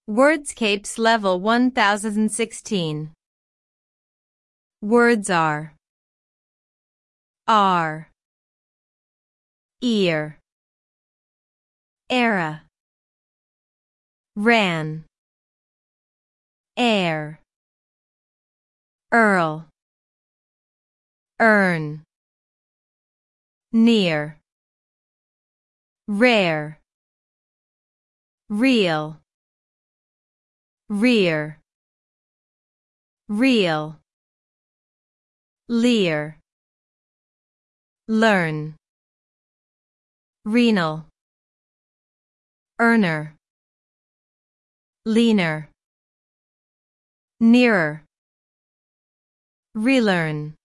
Wordscapes Level 1016. Words are ear, era, ran, air, earl, earn, near, rare, real, rear, real, leer, learn, renal, earner, leaner, nearer, relearn.